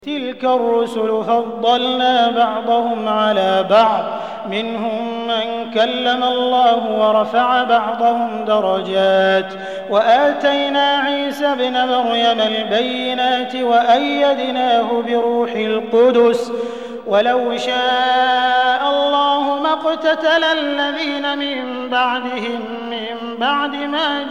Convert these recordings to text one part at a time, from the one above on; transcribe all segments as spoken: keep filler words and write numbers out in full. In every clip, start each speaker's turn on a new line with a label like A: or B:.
A: تلك الرسل فضلنا بعضهم على بعض منهم من كلم الله ورفع بعضهم درجات وآتينا عيسى ابن مريم البينات وأيدناه بروح القدس ولو شاء الله ما اقتتل الذين من بعدهم من بعد ما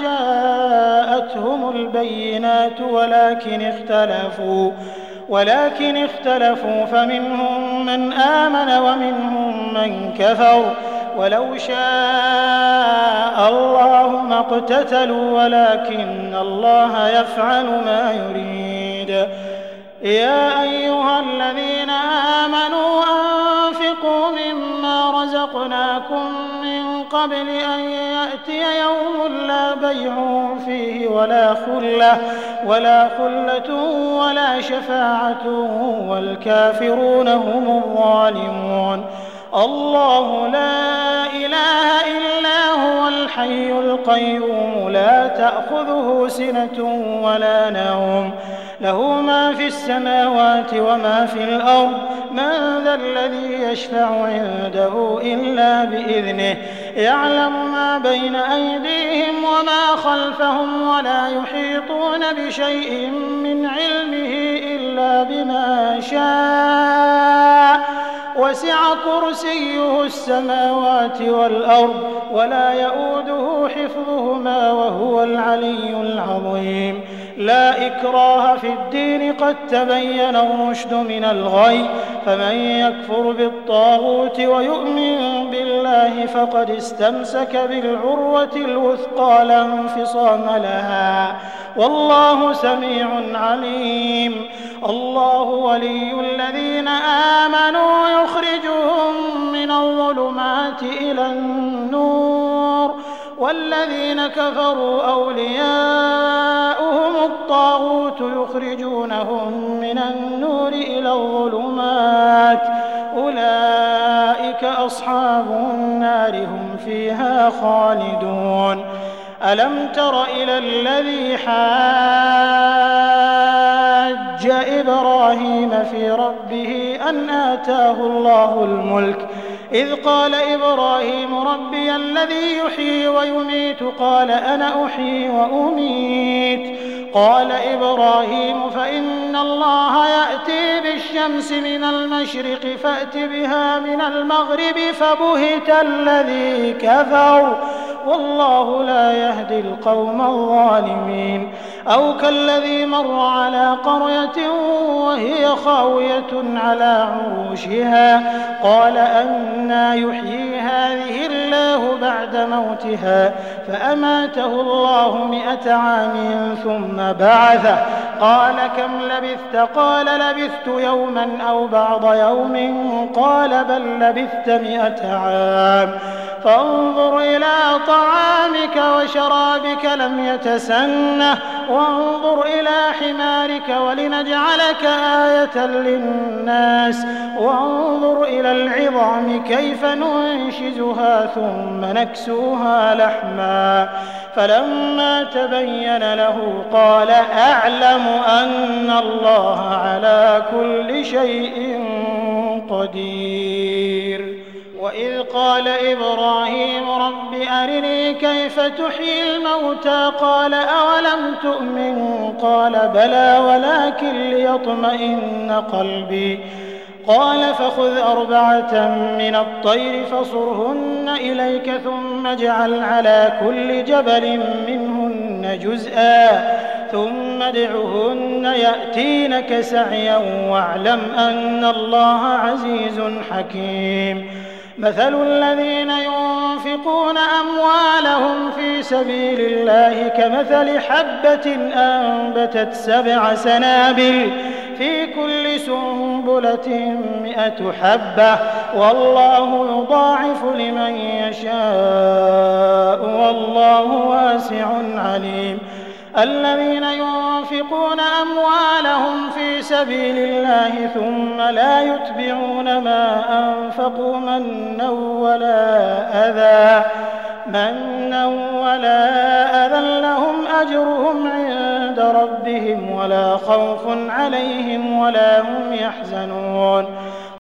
A: جاءتهم البينات ولكن اختلفوا ولكن اختلفوا فمنهم من آمن ومنهم من كفر ولو شاء الله ما اقتتلوا ولكن الله يفعل ما يريد. يا أيها الذين آمنوا أنفقوا مما رزقناكم من قبل أن يأتي يوم لا بيع فيه ولا خلة ولا خلة ولا شفاعة والكافرون هم الظالمون. الله لا إله إلا هو الحي القيوم لا تأخذه سنة ولا نوم له ما في السماوات وما في الأرض من ذا الذي يشفع عنده إلا بإذنه يعلم ما بين أيديهم وما خلفهم ولا يحيطون بشيء من علمه إلا بما شاء وسع كرسيه السماوات والأرض ولا يؤوده حفظهما وهو العلي العظيم. لا إكراه في الدين قد تبين الرشد من الغي فمن يكفر بالطاغوت ويؤمن بالله فقد استمسك بالعروة الوثقى لا انفصام لها والله سميع عليم. الله ولي الذين آمنوا يخرجهم من الظلمات إلى النور والذين كفروا أولياؤهم الطاغوت يخرجونهم من النور إلى الظلمات أولئك أصحاب النار هم فيها خالدون. ألم تر إلى الذي حاج إبراهيم في ربه أن آتاه الله الملك إذ قال إبراهيم ربي الذي يحيي ويميت قال أنا أحيي وأميت قال إبراهيم فإن الله يأتي بالشمس من المشرق فأت بها من المغرب فبهت الذي كفر والله لا يهدي القوم الظالمين. أو كالذي مر على قرية وهي خاوية على عروشها قال أنى يحيي هذه الله بعد موتها فأماته الله مئة عام ثم بعثه قال كم لبثت قال لبثت يوما أو بعض يوم قال بل لبثت مئة عام فانظر إلى طعامك وشرابك لم يتسنه وانظر إلى حمارك ولنجعلك آية للناس وانظر إلى العظام كيف ننشزها ثم نكسوها لحما فلما تبين له قال أعلم أن الله على كل شيء قدير. وإذ قال إبراهيم رب أرني كيف تحيي الموتى قال أولم تؤمن قال بلى ولكن ليطمئن قلبي قال فخذ أربعة من الطير فصرهن إليك ثم اجعل على كل جبل منهن جزءا ثم ادعهن يأتينك سعيا واعلم أن الله عزيز حكيم. مثل الذين ينفقون أموالهم في سبيل الله كمثل حبة أنبتت سبع سنابل في كل سنبلة مئة حبة والله يضاعف لمن يشاء والله واسع عليم. الذين ينفقون أموالهم في سبيل الله ثم لا يتبعون ما أنفقوا منا ولا أذى مَنًّا وَلَا أَذًى لَّهُمْ أَجْرُهُمْ عِندَ رَبِّهِمْ وَلَا خَوْفٌ عَلَيْهِمْ وَلَا هُمْ يَحْزَنُونَ